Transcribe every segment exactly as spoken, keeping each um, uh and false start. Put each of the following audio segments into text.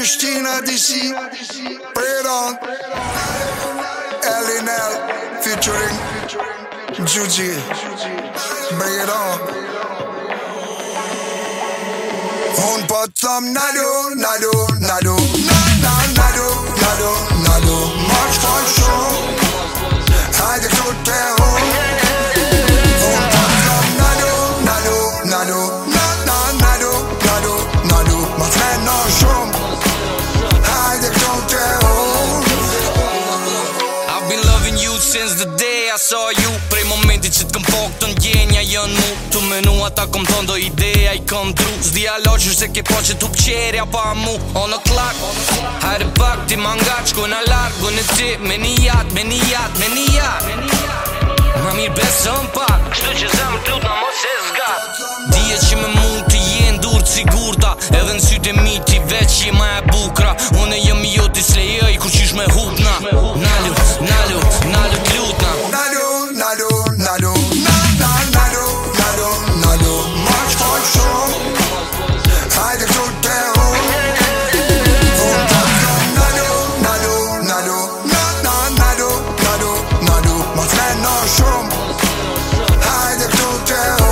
Prishtina D C, Pray It On, L N L featuring Juji, Bring It On. On po thom nado, nado, nado, na na nado, nado, nado, march for show. Hajde këtu te ho. On po thom nado, nado, nado, na na nado, nado, nado, ma t'menno shumë. Hajde këtu te ho. I've been loving you since the day I saw you. Prej momenti që t'këm po këtë ndjenja jën mu. Tu menua ta kom thonë do ideja i kom dru. Zdi aloqër se ke po që tu pqerja pa mu. On the clock, hajde pak ti manga qkojna largo në ti. Me një jat, me një jat, me një jat. Ma mirë besëm pak, kështu që zemë t'lut na mos e zgat. Dije që me mund t'i jenë dur t'sigurta. Edhe në sytë e mi ti veç je ma e bukra. Une jem jo t'i slejëj kur qysh me hupna. Nalu, nalu, nalu t'lutna. Nado, nado, nado, na na nado, nado, nado, march for show. Hajde këtu te ho. On po thom nado, nado, nado, na na nado, nado, nado, ma t'menno shumë. Hajde këtu te ho.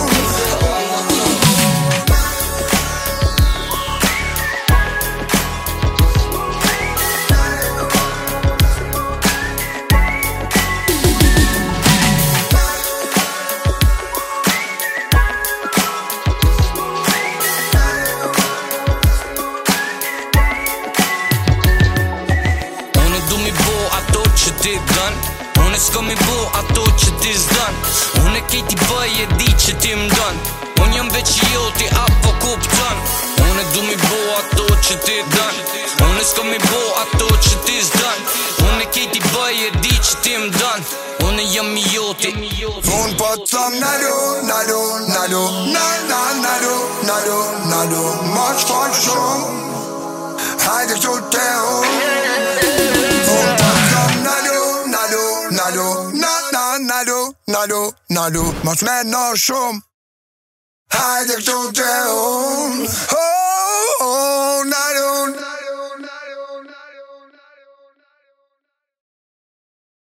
Ti dën, unë s'ko mi bo ato që ti s'dën. Unë e kej ti bëj e di që ti m'dën. Unë jam veç jo ti apo kuptën. Unë du mi bo ato që ti dën. Unë s'ko mi bo ato që ti s'dën. Unë e kej ti bëj e di që ti m'dën. Unë jam jo ti. On po thom nado, nado, nado, na na nado, nado, nado, march for show. Hajde këtu te ho. On po thom nado, nado, nado, na na nado, nado, nado, ma t'menno shumë. Hajde këtu te